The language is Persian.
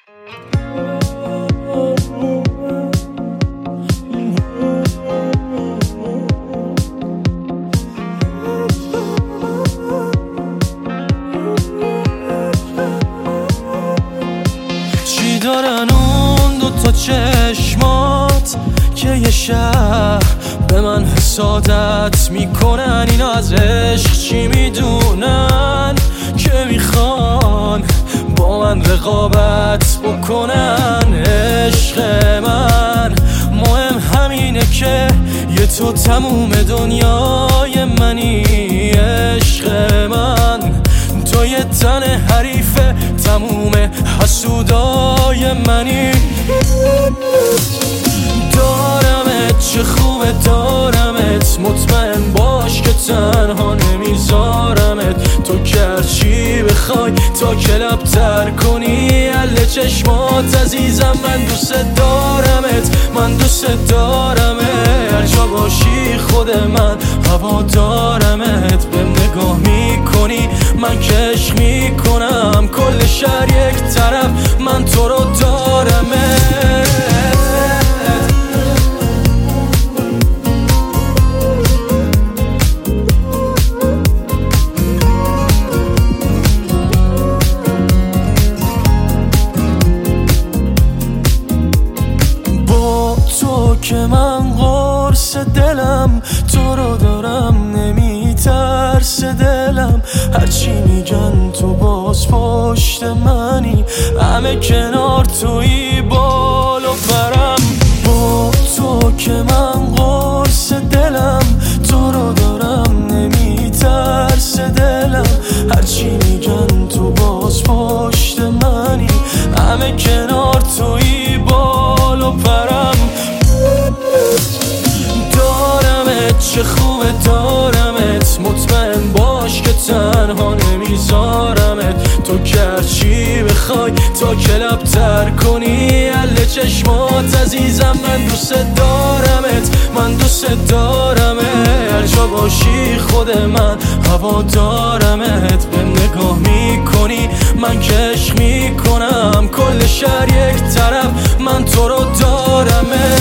چی دارن اون دوتا چشمات که یه شب به من حسادت میکنن؟ اینا از عشق چی میدونن که میخوان با من رقابت بکنن؟ عشق من مهم همینه که یه تو تموم دنیای منی. عشق من تو یه تن حریف تموم حسودای منی. دارمت چه خوبه دارمت، مطمئن باش که تنها نمیذارمت. تو که چی بخوای تا کلاب تر کنی اله چشمات عزیزم. من دوست دارمت، من دوست دارمت، هر جا باشی خود من هوا دارمت. به نگاه میکنی من کش میکنم، کل شهر یک طرف من تو رو دارمت. که من قرص دلم تو رو دارم، نمیترس دلم. هرچی میگن تو باز پشت منی، همه کنار توی بال و برم. با تو که من قرص دلم تو رو دارم، نمیترس دلم. هرچی میگن تو باز پشت منی، همه کنار توی بال و برم. دارمت چه خوبه دارمت، مطمئن باش که تنها نمیذارمت. تو که چی بخوای تا کلاب تر کنی اله چشمات عزیزم. من دوست دارمت، من دوست دارمت، هر جا باشی خود من هوا دارمت. به نگاه میکنی من کش میکنم، کل شهر یک طرف من تو رو دارمت.